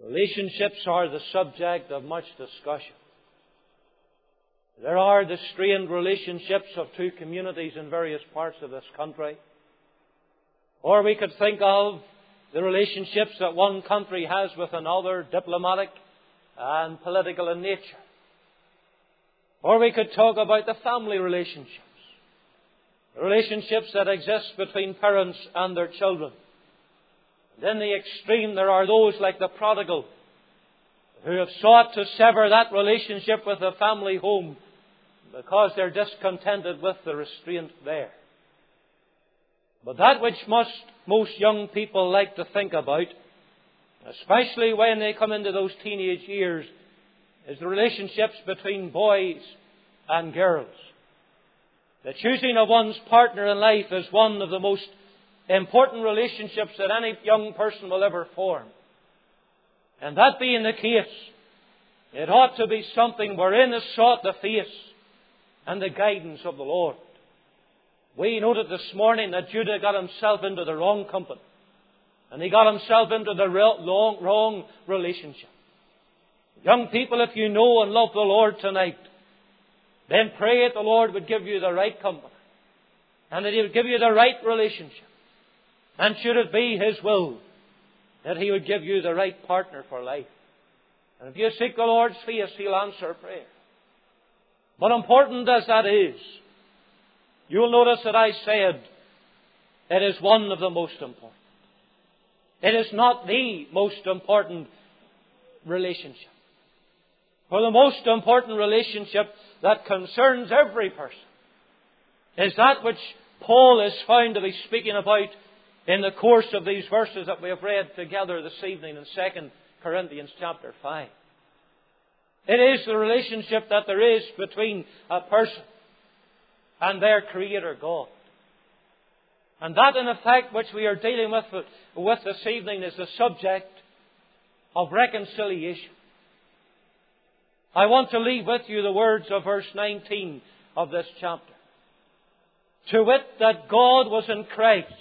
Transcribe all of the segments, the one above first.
Relationships are the subject of much discussion. There are the strained relationships of two communities in various parts of this country. Or we could think of the relationships that one country has with another, diplomatic and political in nature. Or we could talk about the family relationships. The relationships that exist between parents and their children. And in the extreme, there are those like the prodigal who have sought to sever that relationship with the family home because they're discontented with the restraint there. But that which most young people like to think about, especially when they come into those teenage years, is the relationships between boys and girls. The choosing of one's partner in life is one of the most important relationships that any young person will ever form. And that being the case, it ought to be something wherein is sought the face and the guidance of the Lord. We noted this morning that Judah got himself into the wrong company. And he got himself into the wrong relationship. Young people, if you know and love the Lord tonight, then pray that the Lord would give you the right company. And that He would give you the right relationship. And should it be His will, that He would give you the right partner for life. And if you seek the Lord's face, He'll answer prayer. But important as that is, you'll notice that I said it is one of the most important. It is not the most important relationship. For the most important relationship that concerns every person is that which Paul is found to be speaking about in the course of these verses that we have read together this evening in 2 Corinthians chapter 5. It is the relationship that there is between a person and their Creator God. And that, in effect, which we are dealing with this evening is the subject of reconciliation. I want to leave with you the words of verse 19 of this chapter. To wit, that God was in Christ,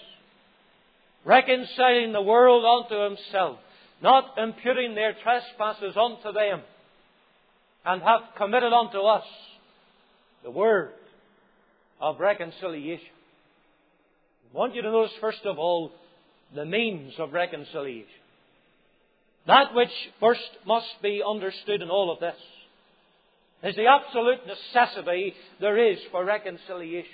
reconciling the world unto Himself, not imputing their trespasses unto them, and hath committed unto us the word of reconciliation. I want you to notice, first of all, the means of reconciliation. That which first must be understood in all of this is the absolute necessity there is for reconciliation.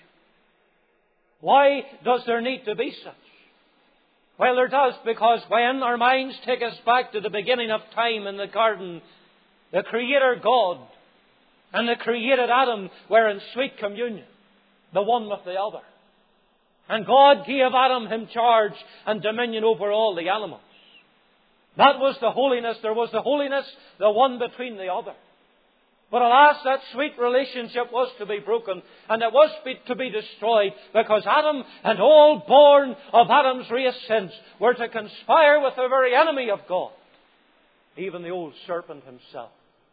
Why does there need to be such? Well, there does, because when our minds take us back to the beginning of time in the garden, the Creator God and the created Adam were in sweet communion, the one with the other. And God gave Adam him charge and dominion over all the animals. That was the holiness. There was the holiness, the one between the other. But alas, that sweet relationship was to be broken, and it was to be destroyed, because Adam and all born of Adam's race since were to conspire with the very enemy of God, even the old serpent himself.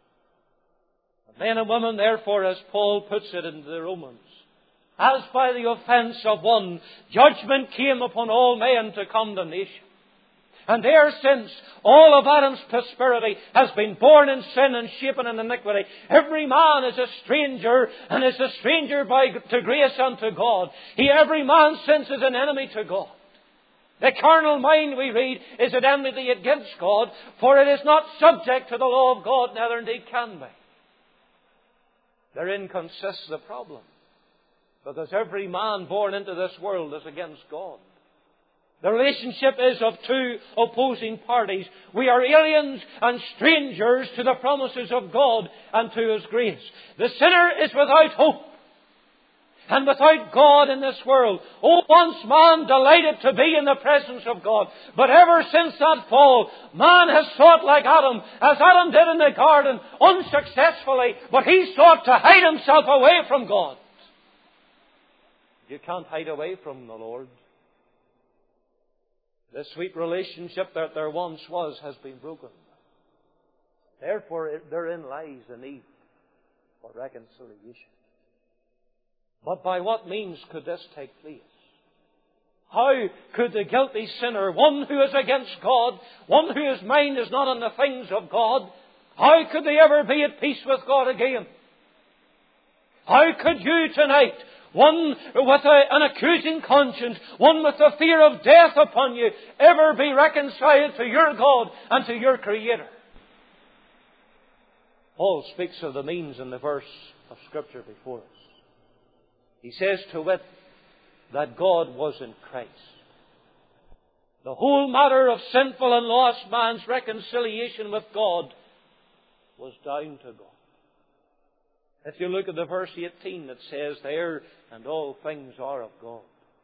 And men and women, therefore, as Paul puts it in the Romans, as by the offence of one, judgment came upon all men to condemnation. And there since all of Adam's posterity has been born in sin and shapen in iniquity, every man is a stranger, and is a stranger to grace unto God. Every man since is an enemy to God. The carnal mind, we read, is at enmity against God, for it is not subject to the law of God, neither indeed can be. Therein consists the problem, because every man born into this world is against God. The relationship is of two opposing parties. We are aliens and strangers to the promises of God and to His grace. The sinner is without hope and without God in this world. Oh, once man delighted to be in the presence of God. But ever since that fall, man has sought like Adam, as Adam did in the garden, unsuccessfully. But he sought to hide himself away from God. You can't hide away from the Lord. The sweet relationship that there once was has been broken. Therefore, therein lies the need for reconciliation. But by what means could this take place? How could the guilty sinner, one who is against God, one whose mind is not on the things of God, how could they ever be at peace with God again? How could you tonight, one with an accusing conscience, one with the fear of death upon you, ever be reconciled to your God and to your Creator? Paul speaks of the means in the verse of Scripture before us. He says to wit, that God was in Christ. The whole matter of sinful and lost man's reconciliation with God was down to God. If you look at the verse 18, it says there, and all things are of God.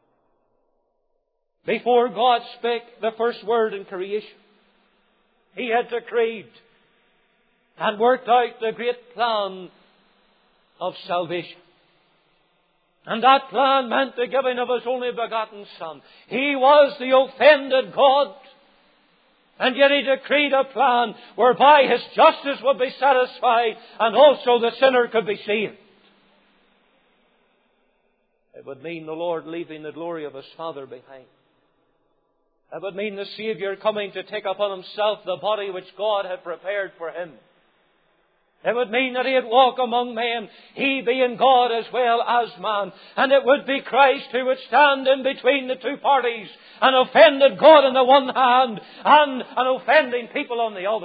Before God spake the first word in creation, He had decreed and worked out the great plan of salvation. And that plan meant the giving of His only begotten Son. He was the offended God. And yet He decreed a plan whereby His justice would be satisfied and also the sinner could be saved. It would mean the Lord leaving the glory of His Father behind. It would mean the Saviour coming to take upon Himself the body which God had prepared for Him. It would mean that He'd walk among men, He being God as well as man. And it would be Christ who would stand in between the two parties, an offended God on the one hand and an offending people on the other.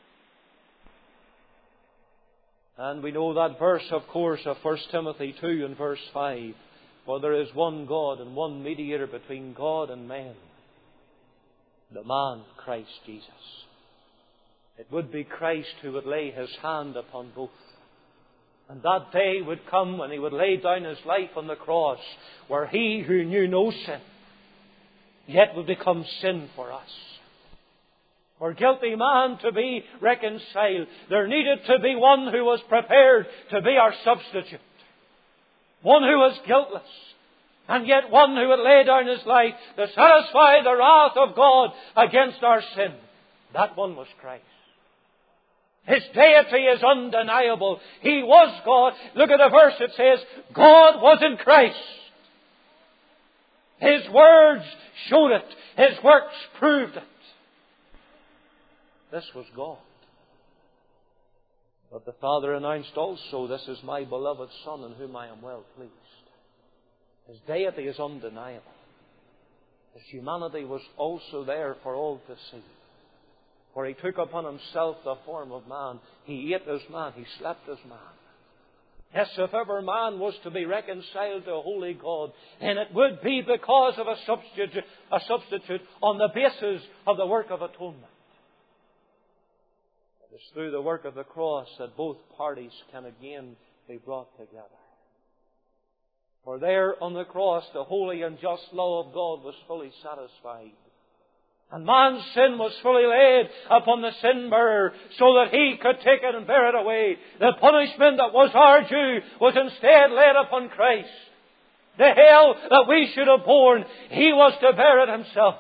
And we know that verse, of course, of 1 Timothy 2 and verse 5. For there is one God and one mediator between God and men, the man Christ Jesus. It would be Christ who would lay His hand upon both. And that day would come when He would lay down His life on the cross, where He who knew no sin, yet would become sin for us. For guilty man to be reconciled, there needed to be one who was prepared to be our substitute. One who was guiltless, and yet one who would lay down His life to satisfy the wrath of God against our sin. That one was Christ. His deity is undeniable. He was God. Look at the verse. It says, God was in Christ. His words showed it. His works proved it. This was God. But the Father announced also, this is my beloved Son in whom I am well pleased. His deity is undeniable. His humanity was also there for all to see. For He took upon Himself the form of man. He ate as man. He slept as man. Yes, if ever man was to be reconciled to a holy God, then it would be because of a substitute on the basis of the work of atonement. It is through the work of the cross that both parties can again be brought together. For there on the cross, the holy and just law of God was fully satisfied. And man's sin was fully laid upon the sin bearer so that he could take it and bear it away. The punishment that was our due was instead laid upon Christ. The hell that we should have borne, He was to bear it Himself.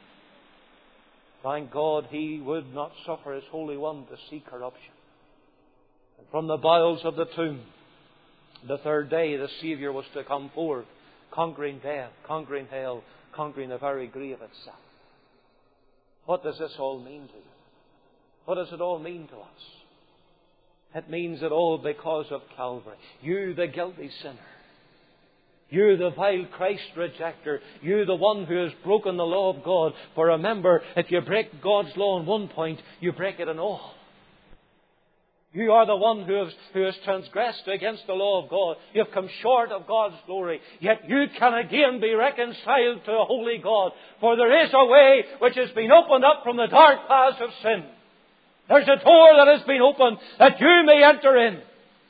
Thank God He would not suffer His Holy One to see corruption. And from the bowels of the tomb, the third day, the Saviour was to come forth, conquering death, conquering hell, conquering the very grave itself. What does this all mean to you? What does it all mean to us? It means it all because of Calvary. You, the guilty sinner. You, the vile Christ rejecter. You, the one who has broken the law of God. For remember, if you break God's law on one point, you break it in all. You are the one who has transgressed against the law of God. You have come short of God's glory. Yet you can again be reconciled to a holy God. For there is a way which has been opened up from the dark paths of sin. There's a door that has been opened that you may enter in.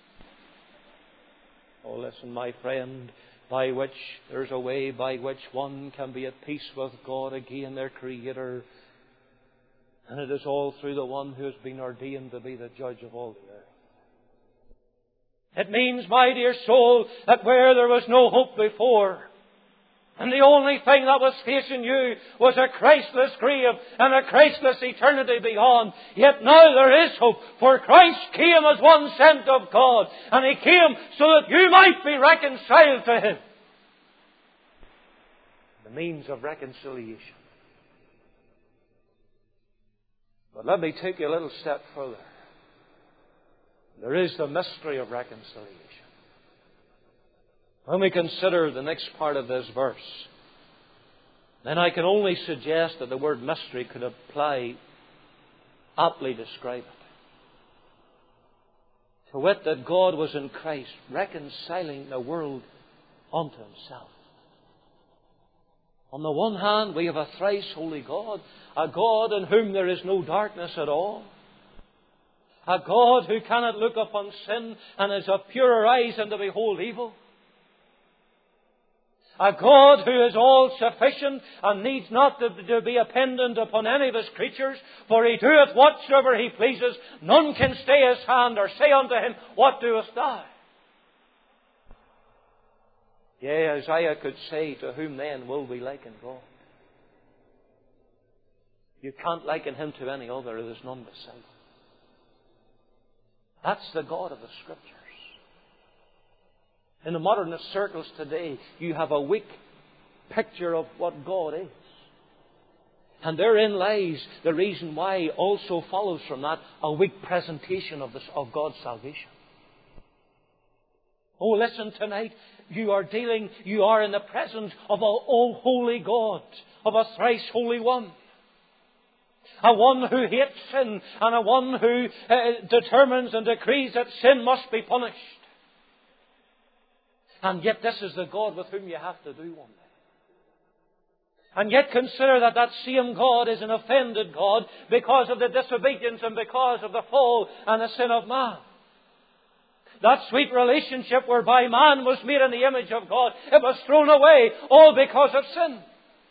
Oh, listen, my friend, there's a way by which one can be at peace with God again, their Creator. And it is all through the one who has been ordained to be the judge of all the earth. It means, my dear soul, that where there was no hope before, and the only thing that was facing you was a Christless grave and a Christless eternity beyond, yet now there is hope, for Christ came as one sent of God, and He came so that you might be reconciled to Him. the means of reconciliation. But let me take you a little step further. There is the mystery of reconciliation. When we consider the next part of this verse, then I can only suggest that the word mystery could aptly describe it. To wit, that God was in Christ reconciling the world unto Himself. On the one hand, we have a thrice holy God, a God in whom there is no darkness at all, a God who cannot look upon sin and is of purer eyes than to behold evil, a God who is all-sufficient and needs not to be dependent upon any of His creatures, for He doeth whatsoever He pleases. None can stay His hand or say unto Him, What doest thou? Yea, Isaiah could say, To whom then will we liken God? You can't liken Him to any other. There is none beside Him. That's the God of the Scriptures. In the modernist circles today, you have a weak picture of what God is. And therein lies the reason why also follows from that a weak presentation of God's salvation. Oh, listen, tonight you are in the presence of an all-holy God, of a thrice holy one. A one who hates sin and a one who determines and decrees that sin must be punished. And yet this is the God with whom you have to do one day. And yet consider that same God is an offended God because of the disobedience and because of the fall and the sin of man. That sweet relationship whereby man was made in the image of God, it was thrown away all because of sin.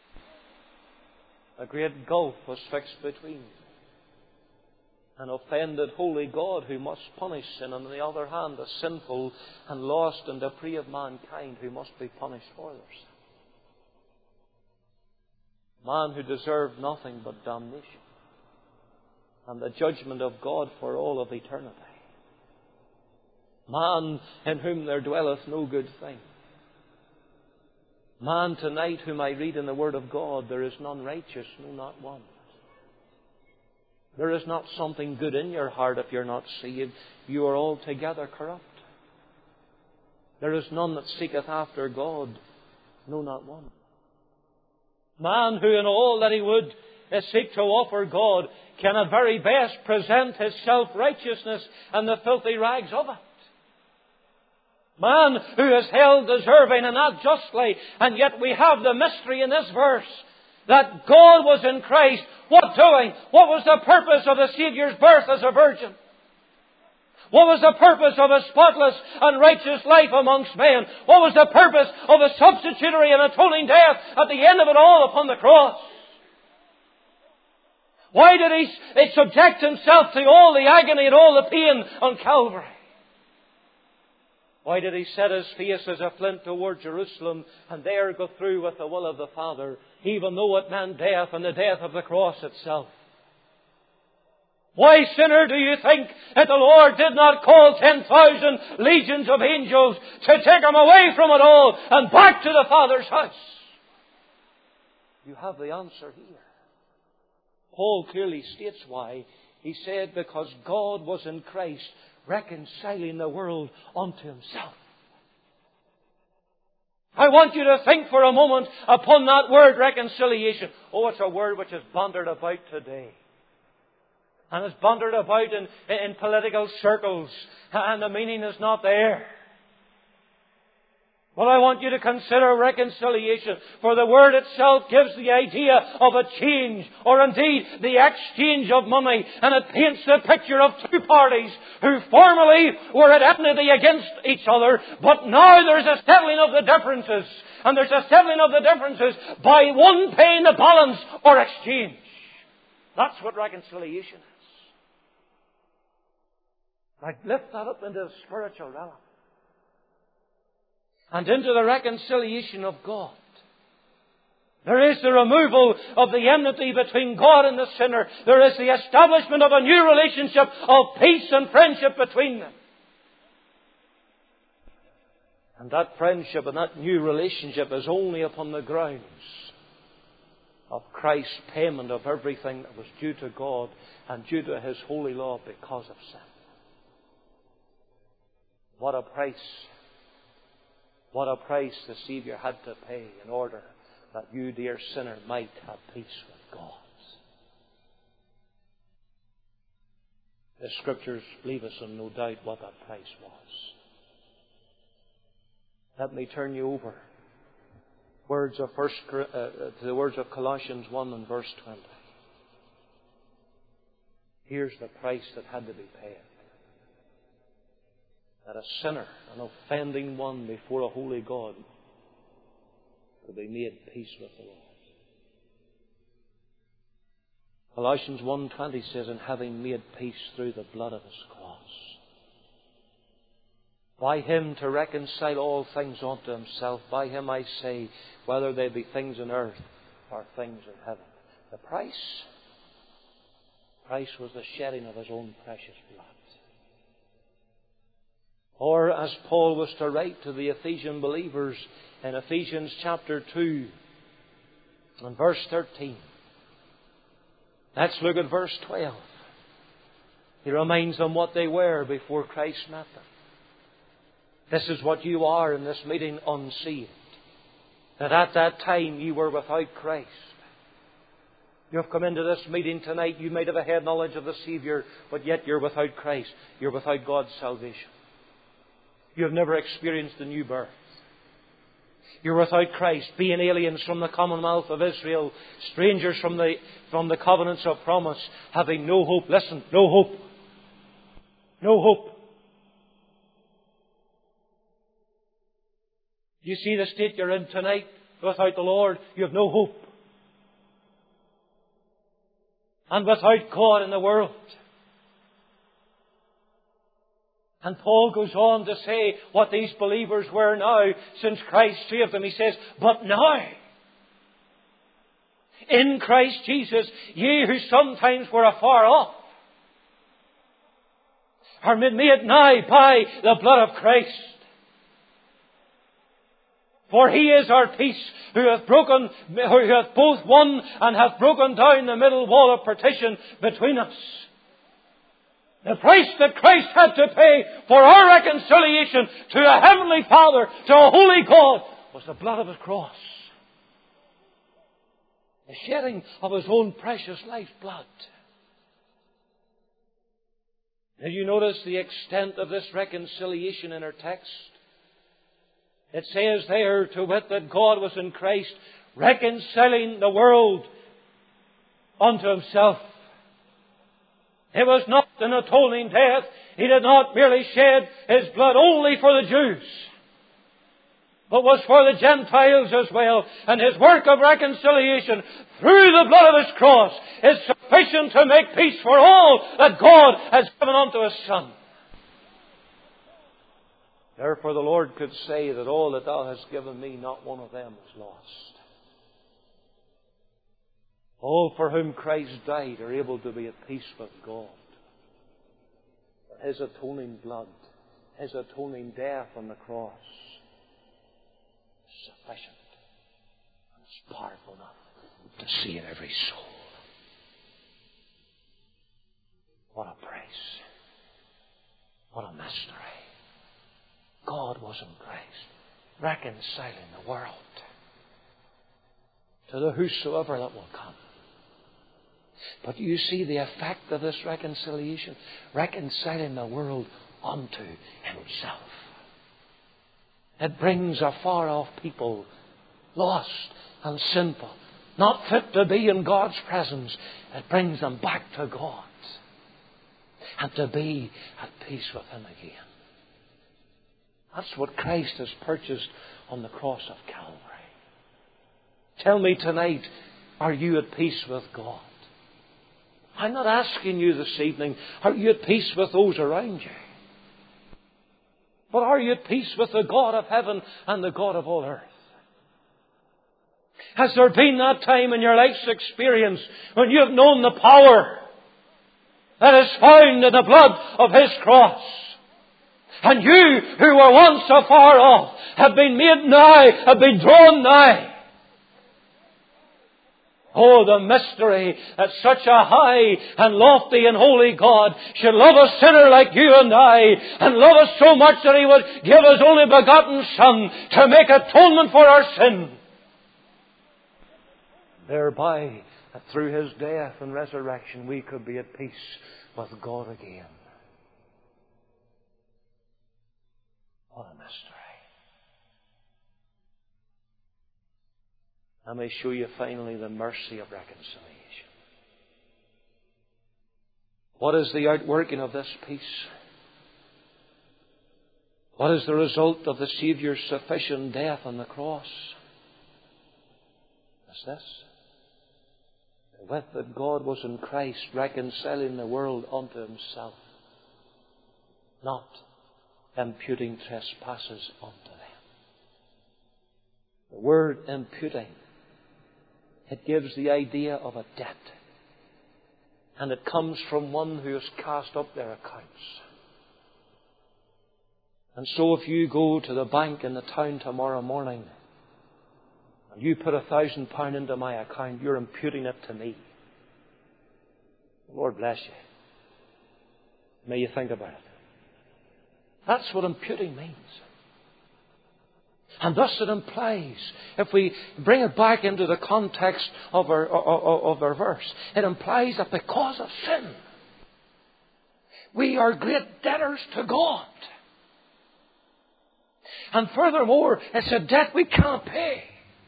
A great gulf was fixed between an offended holy God who must punish sin, and on the other hand a sinful and lost and depraved mankind who must be punished for their sin. Man who deserved nothing but damnation and the judgment of God for all of eternity. Man in whom there dwelleth no good thing. Man tonight whom I read in the Word of God, there is none righteous, no, not one. There is not something good in your heart if you're not saved. You are altogether corrupt. There is none that seeketh after God, no, not one. Man who in all that he would seek to offer God can at very best present his self-righteousness and the filthy rags of it. Man who is held deserving and not justly, and yet we have the mystery in this verse that God was in Christ. What doing? What was the purpose of the Saviour's birth as a virgin? What was the purpose of a spotless and righteous life amongst men? What was the purpose of a substitutory and atoning death at the end of it all upon the cross? Why did He subject Himself to all the agony and all the pain on Calvary? Why did He set His face as a flint toward Jerusalem and there go through with the will of the Father, even though it meant death and the death of the cross itself? Why, sinner, do you think that the Lord did not call 10,000 legions of angels to take Him away from it all and back to the Father's house? You have the answer here. Paul clearly states why. He said, because God was in Christ, reconciling the world unto Himself. I want you to think for a moment upon that word reconciliation. Oh, it's a word which is bandied about today. And it's bandied about in political circles. And the meaning is not there. Well, I want you to consider reconciliation, for the word itself gives the idea of a change, or indeed the exchange of money, and it paints the picture of two parties who formerly were at enmity against each other, but now there's a settling of the differences, and there's a settling of the differences by one paying the balance or exchange. That's what reconciliation is. Now lift that up into the spiritual realm. And into the reconciliation of God. There is the removal of the enmity between God and the sinner. There is the establishment of a new relationship of peace and friendship between them. And that friendship and that new relationship is only upon the grounds of Christ's payment of everything that was due to God and due to His holy law because of sin. What a price. What a price the Saviour had to pay in order that you, dear sinner, might have peace with God. The Scriptures leave us in no doubt what that price was. Let me turn you over to the words of Colossians 1 and verse 20. Here's the price that had to be paid. That a sinner, an offending one before a holy God, could be made peace with the Lord. Colossians 1:20 says, "And having made peace through the blood of His cross, by Him to reconcile all things unto Himself. By Him, I say, whether they be things in earth or things in heaven." The price was the shedding of His own precious blood. Or as Paul was to write to the Ephesian believers in Ephesians chapter 2 and verse 13. Let's look at verse 12. He reminds them what they were before Christ met them. This is what you are in this meeting, unsaved. That at that time you were without Christ. You have come into this meeting tonight, you might have a head knowledge of the Saviour, but yet you're without Christ. You're without God's salvation. You have never experienced the new birth. You're without Christ, being aliens from the commonwealth of Israel, strangers from the covenants of promise, having no hope. Listen, no hope. No hope. You see the state you're in tonight without the Lord? You have no hope. And without God in the world. And Paul goes on to say what these believers were now since Christ saved them. He says, "But now, in Christ Jesus, ye who sometimes were afar off, are made nigh by the blood of Christ. For He is our peace, who hath both won and hath broken down the middle wall of partition between us." The price that Christ had to pay for our reconciliation to a heavenly Father, to a holy God, was the blood of His cross. The shedding of His own precious life blood. Did you notice the extent of this reconciliation in our text? It says there, to wit, that God was in Christ reconciling the world unto Himself. It was not an atoning death. He did not merely shed His blood only for the Jews, but was for the Gentiles as well. And His work of reconciliation through the blood of His cross is sufficient to make peace for all that God has given unto His Son. Therefore the Lord could say that all that Thou hast given me, not one of them is lost. All for whom Christ died are able to be at peace with God. His atoning blood, His atoning death on the cross is sufficient. And it's powerful enough to save every soul. What a price. What a mystery. God was in Christ, reconciling the world to the whosoever that will come. But you see the effect of this reconciliation, reconciling the world unto Himself. It brings a far-off people, lost and sinful, not fit to be in God's presence. It brings them back to God and to be at peace with Him again. That's what Christ has purchased on the cross of Calvary. Tell me tonight, are you at peace with God? I'm not asking you this evening, are you at peace with those around you? But are you at peace with the God of heaven and the God of all earth? Has there been that time in your life's experience when you have known the power that is found in the blood of His cross? And you who were once afar off have been made nigh, have been drawn nigh. Oh, the mystery that such a high and lofty and holy God should love a sinner like you and I, and love us so much that He would give His only begotten Son to make atonement for our sin. Thereby, that through His death and resurrection, we could be at peace with God again. What a mystery. Let me show you finally the mercy of reconciliation. What is the outworking of this peace? What is the result of the Saviour's sufficient death on the cross? It's this. The wit that God was in Christ reconciling the world unto Himself, not imputing trespasses unto them. The word imputing, it gives the idea of a debt. And it comes from one who has cast up their accounts. And so if you go to the bank in the town tomorrow morning and you put £1,000 into my account, you're imputing it to me. The Lord bless you. May you think about it. That's what imputing means. And thus it implies, if we bring it back into the context of our verse, it implies that because of sin, we are great debtors to God. And furthermore, it's a debt we can't pay.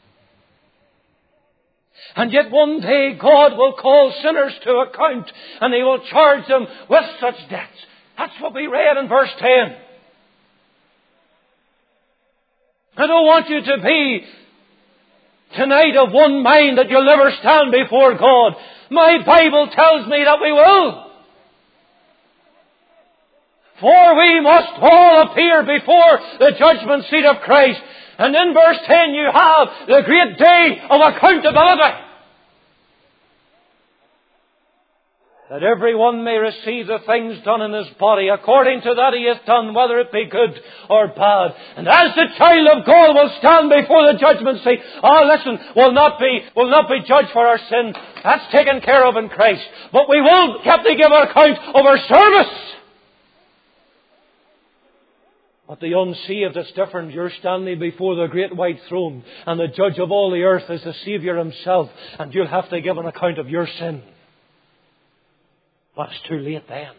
And yet one day God will call sinners to account and He will charge them with such debts. That's what we read in verse 10. I don't want you to be tonight of one mind that you'll never stand before God. My Bible tells me that we will. For we must all appear before the judgment seat of Christ. And in verse 10 you have the great day of accountability. That everyone may receive the things done in his body according to that he hath done, whether it be good or bad. And as the child of God will stand before the judgment seat, will not be judged for our sin. That's taken care of in Christ. But we will have to give an account of our service. But the unsaved, it's different. You're standing before the great white throne, and the judge of all the earth is the Saviour Himself, and you'll have to give an account of your sin. But it's too late then.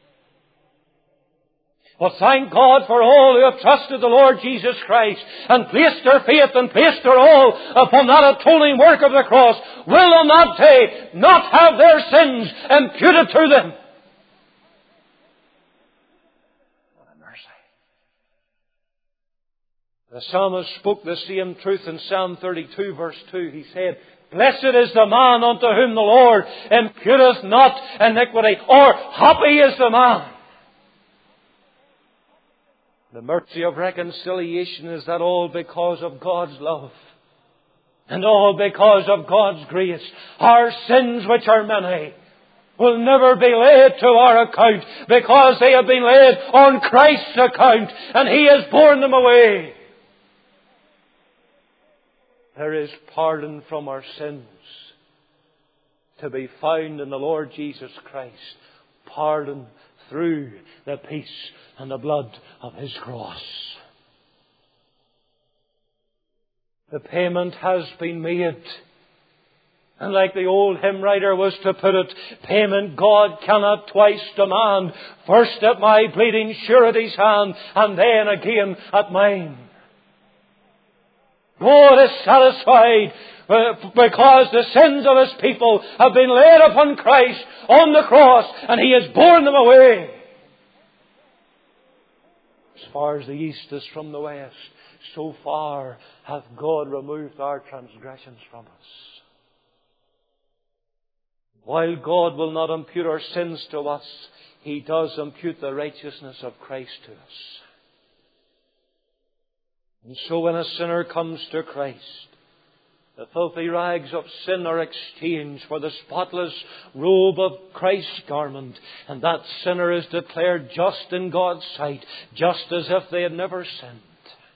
Well, thank God for all who have trusted the Lord Jesus Christ and placed their faith and placed their all upon that atoning work of the cross. Will on that day not have their sins imputed to them? What a mercy. The psalmist spoke the same truth in Psalm 32 verse 2. He said, Blessed is the man unto whom the Lord imputeth not iniquity, or happy is the man. The mercy of reconciliation is that all because of God's love, and all because of God's grace. Our sins, which are many, will never be laid to our account, because they have been laid on Christ's account, and He has borne them away. There is pardon from our sins to be found in the Lord Jesus Christ. Pardon through the peace and the blood of His cross. The payment has been made. And like the old hymn writer was to put it, payment God cannot twice demand. First at my bleeding surety's hand, and then again at mine. God is satisfied because the sins of His people have been laid upon Christ on the cross, and He has borne them away. As far as the east is from the west, so far hath God removed our transgressions from us. While God will not impute our sins to us, He does impute the righteousness of Christ to us. And so when a sinner comes to Christ, the filthy rags of sin are exchanged for the spotless robe of Christ's garment. And that sinner is declared just in God's sight, just as if they had never sinned.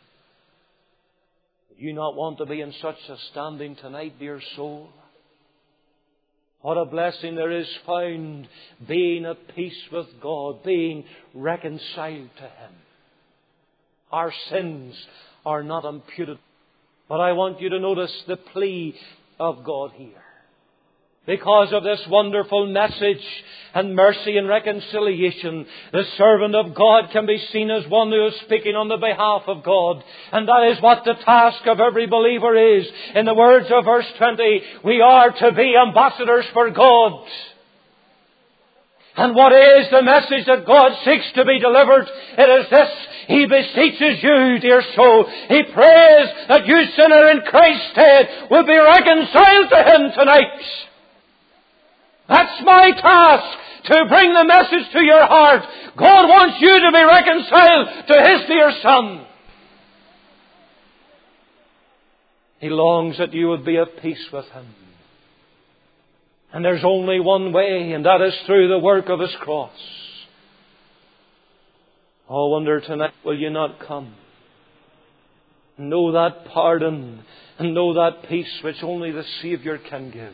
Do you not want to be in such a standing tonight, dear soul? What a blessing there is found being at peace with God, being reconciled to Him. Our sins are not imputed. But I want you to notice the plea of God here. Because of this wonderful message and mercy and reconciliation, the servant of God can be seen as one who is speaking on the behalf of God. And that is what the task of every believer is. In the words of verse 20, we are to be ambassadors for God. And what is the message that God seeks to be delivered? It is this: He beseeches you, dear soul. He prays that you, sinner in Christ's stead, will be reconciled to Him tonight. That's my task, to bring the message to your heart. God wants you to be reconciled to His dear Son. He longs that you would be at peace with Him. And there's only one way, and that is through the work of His cross. Oh, I wonder tonight, will you not come? Know that pardon and know that peace which only the Saviour can give.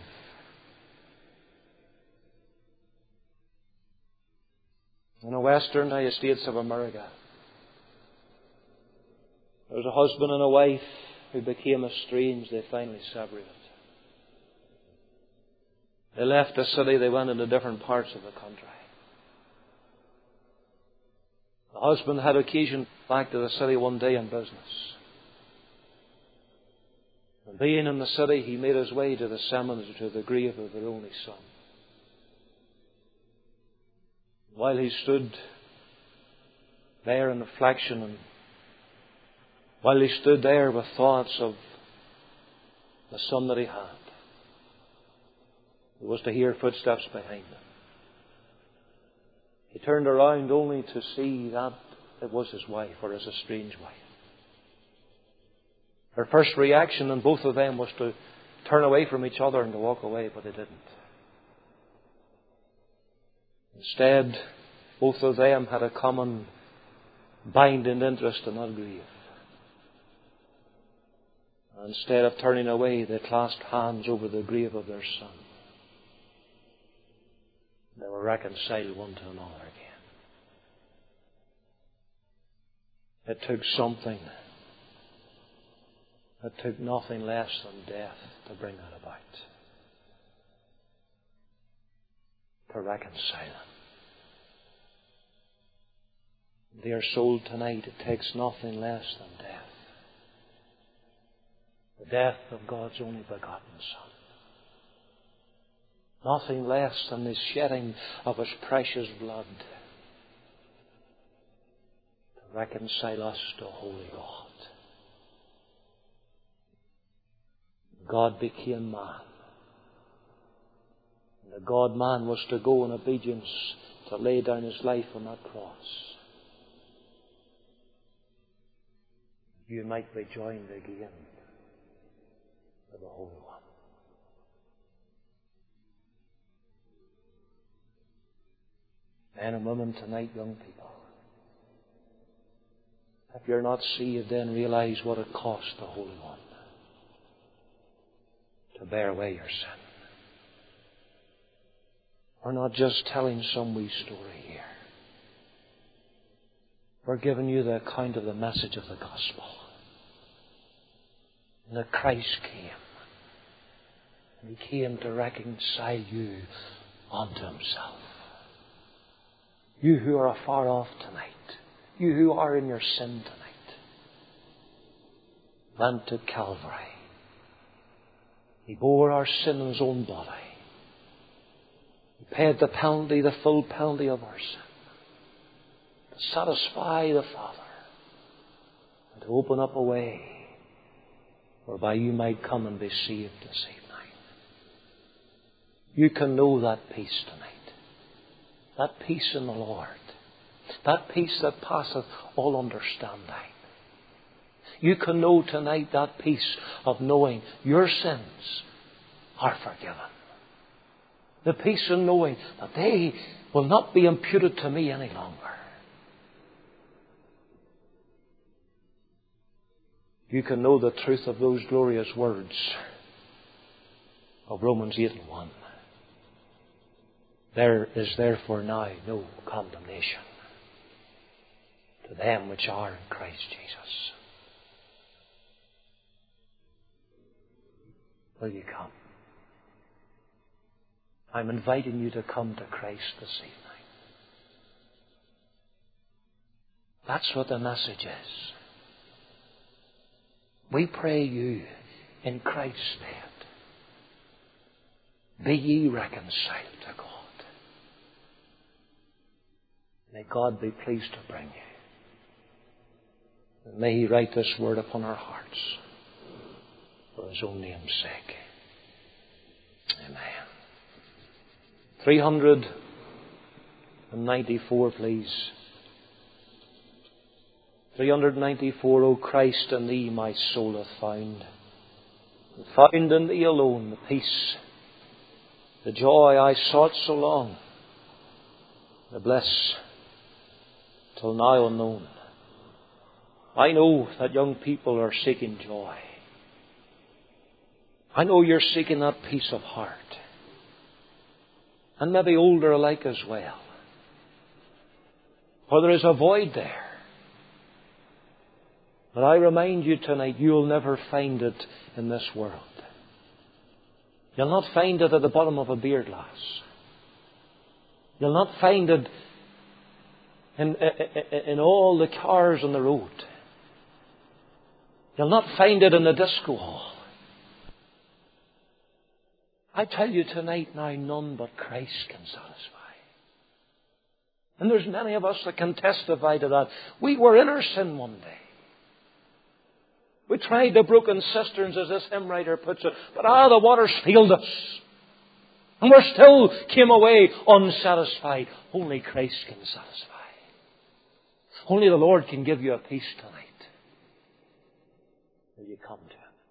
In the western United States of America, there was a husband and a wife who became estranged. They finally separated. They left the city. They went into different parts of the country. The husband had occasion back to the city one day on business. And being in the city, he made his way to the cemetery, to the grave of their only son. While he stood there in reflection, and while he stood there with thoughts of the son that he had, he was to hear footsteps behind him. He turned around only to see that it was his wife, or his estranged wife. Her first reaction in both of them was to turn away from each other and to walk away, but they didn't. Instead, both of them had a common binding interest in that grave. And instead of turning away, they clasped hands over the grave of their son. They were reconciled one to another again. It took something. It took nothing less than death to bring that about. To reconcile them. Dear soul, tonight it takes nothing less than death. The death of God's only begotten Son. Nothing less than the shedding of His precious blood to reconcile us to holy God. God became man. And the God-man was to go in obedience to lay down His life on that cross. You might be joined again to the Holy One. Men and women tonight, young people, if you're not saved, then realize what it cost the Holy One to bear away your sin. We're not just telling some wee story here. We're giving you the account of the message of the gospel. And that Christ came. And He came to reconcile you unto Himself. You who are afar off tonight, you who are in your sin tonight, went to Calvary. He bore our sin in His own body. He paid the penalty, the full penalty of our sin, to satisfy the Father and to open up a way whereby you might come and be saved this evening. You can know that peace tonight. That peace in the Lord. That peace that passeth all understanding. You can know tonight that peace of knowing your sins are forgiven. The peace in knowing that they will not be imputed to me any longer. You can know the truth of those glorious words of Romans 8:1. There is therefore now no condemnation to them which are in Christ Jesus. Will you come? I'm inviting you to come to Christ this evening. That's what the message is. We pray you in Christ's stead, be ye reconciled to God. May God be pleased to bring you. And may He write this word upon our hearts for His own name's sake. Amen. 394, please. 394, O Christ, in Thee my soul hath found. And found in Thee alone the peace, the joy I sought so long, the bliss till now unknown. I know that young people are seeking joy. I know you're seeking that peace of heart. And maybe older alike as well. For there is a void there. But I remind you tonight, you'll never find it in this world. You'll not find it at the bottom of a beer glass. You'll not find it in all the cars on the road. You'll not find it in the disco hall. I tell you tonight now, none but Christ can satisfy. And there's many of us that can testify to that. We were in our sin one day. We tried the broken cisterns, as this hymn writer puts it, but the waters failed us. And we still came away unsatisfied. Only Christ can satisfy. Only the Lord can give you a peace tonight. Will you come to Him?